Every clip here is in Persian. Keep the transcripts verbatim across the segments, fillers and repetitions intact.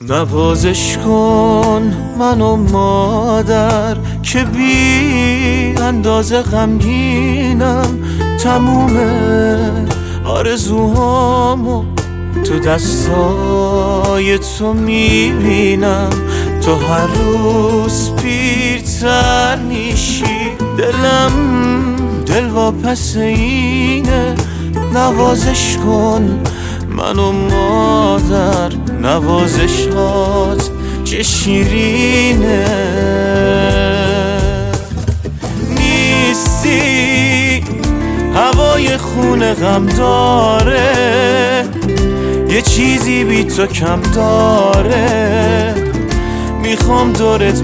نوازش کن منو مادر که بی اندازه غمگینم، تموم آرزوهامو تو دستای تو میبینم. تو هر روز پیرتر میشی، دلم دلواپس اینه. نوازش کن منو مادر، نوازشات چه شیرینه. نیستی هوای خون غم داره، یه چیزی بی تو کم داره. میخوام دورت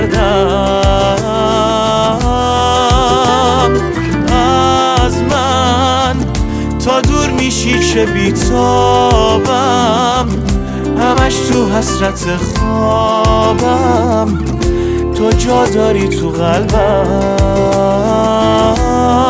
بگردم، از من تا دور میشی که بیتابم. همش تو حسرت خوابم، تو جا داری تو قلبم.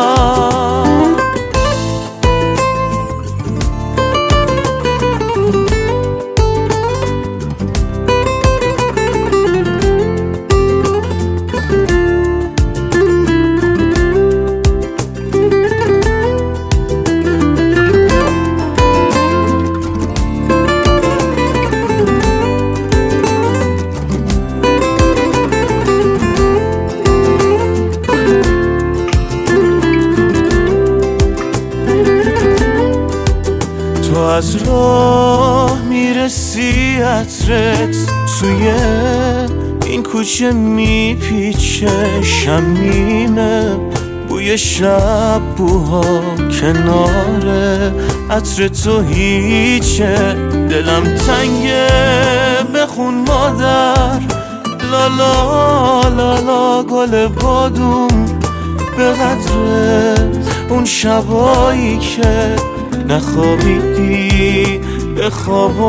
تو از راه میرسی عطرت، توی این کوچه میپیچه شمیمه. بوی شب بوها کنار عطر تو هیچه. دلم تنگه بخون مادر، لالا لالا گل بادوم. به قدر اون شبایی که نخوابیدی به خواب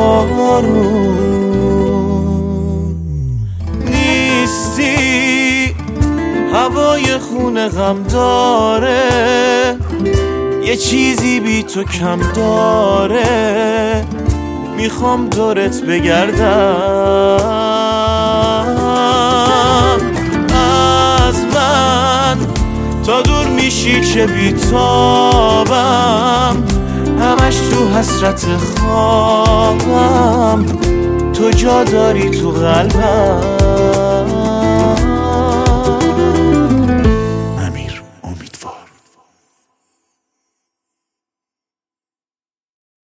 آروم. نیستی هوای خون غم داره، یه چیزی بی تو کم داره. میخوام دورت بگردم، از من تا دور میشی که بیتابم. همش تو حسرت خوابم، تو جا داری تو قلبم.